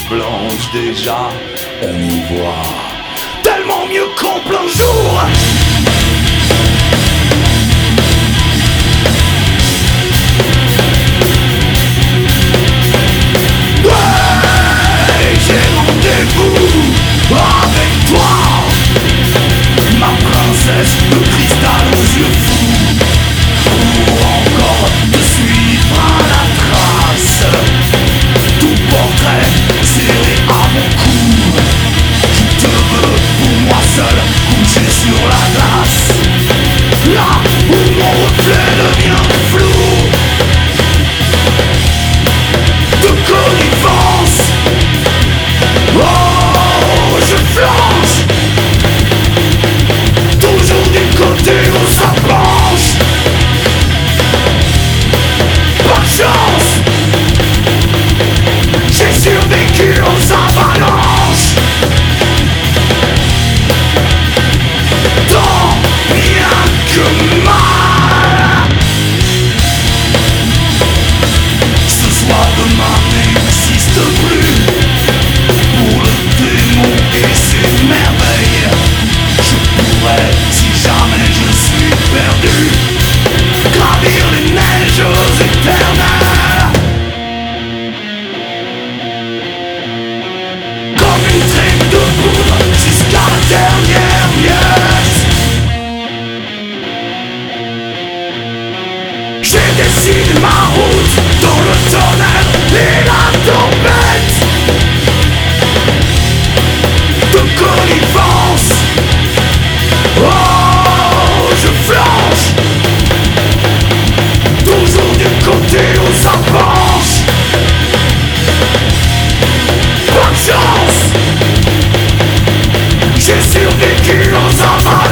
blanche déjà, on y voit tellement mieux qu'en plein jour. Ouais, j'ai rendez-vous avec toi, ma princesse, le cristal aux yeux fous, pour encore te suivre à la trace. Tout portrait serré à mon cou, je te veux pour moi seul, couché sur la glace, là où mon reflet devient flou. De connivence, oh je flanche, toujours du côté où ça penche. Pas de chance, j'ai survécu aux avalanches. Tant bien que mal, ce soir demain n'existe plus pour le démon et ses merveilles. Je pourrais, si jamais je suis perdu, gravir les neiges éternelles. Comme une trique de poudre jusqu'à la dernière miette. J'ai décidé ma route dans le tonnerre et la tempête. De connivence, oh je flanche, toujours du côté où ça penche. Pas de chance, j'ai survécu aux avalanches.